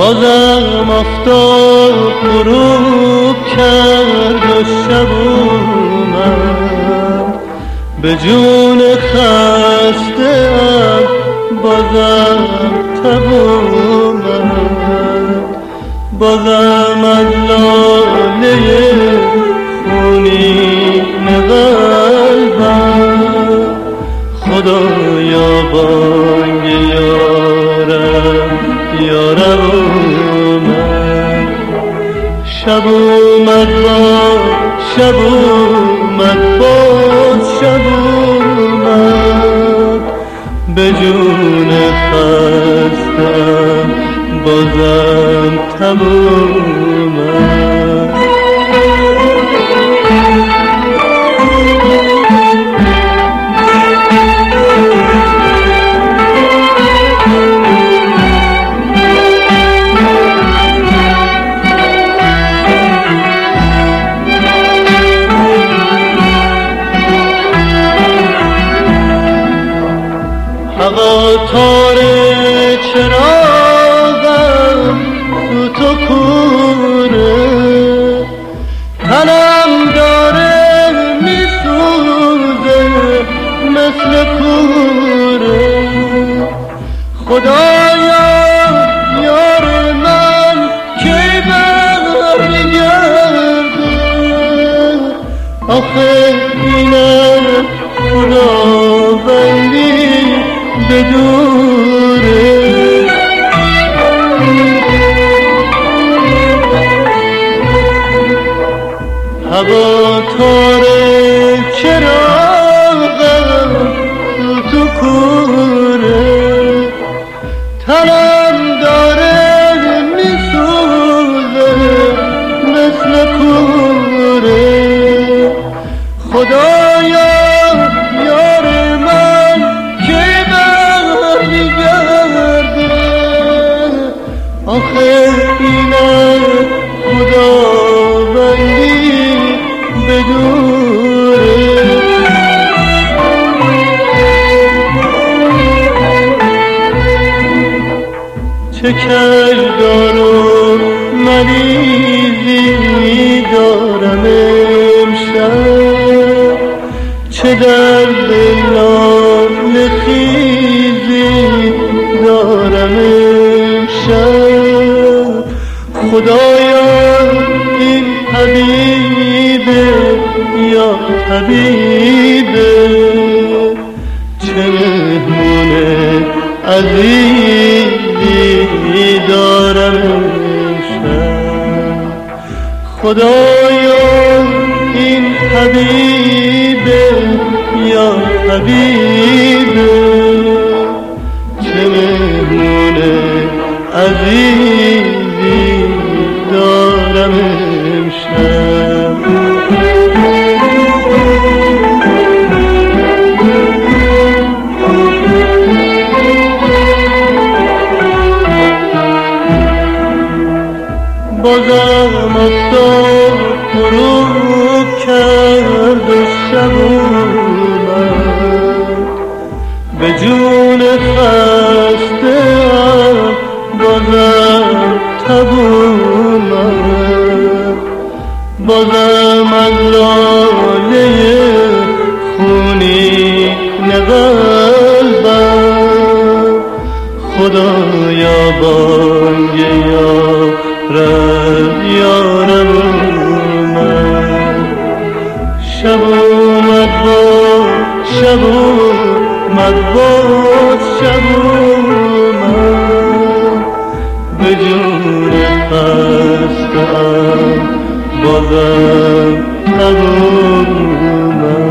بازم آفتاب غروب کرد و شب اومد، به جون خسته‌ام بازم تب اومد. بازم از لاله خونین قلبم خدایا بانگ یارم یارم اومد. شب اومد باز شب اومد باز شب اومد، به جون خستم بازم تب اومد. هوا تاره چراغم تو تو کوره، تنم داره میسوزه مثل کوره. خدایا یار من کی برمیگرده، آخه اینم خداوندی بدوره. هوا تاره چراغم تو کوره، تنم داره میسوزه مثل کوره. خدایا یار من کی برمیگرده، آخه اینم خداوندی بدوره. چه کردار و مریضی دارم امشب، چه درد لاله خیزی دارم امشب. خدایا این حبیبه یا حبیبه، چه مهمون عزیزی دارم امشب. خدایا این حبیبه یا حبیبه، چه مهمون عزیزی دارم امشب. بازم آفتاب غروب کرد و شب اومد، به جون خسته‌ام بازم تب اومد. بازم از لاله خونین قلبم خدایا بانگ یارم یارم اومد. شب اومد باز شب اومد باز شب اومد، به جون خسته‌ام بازم تب اومد.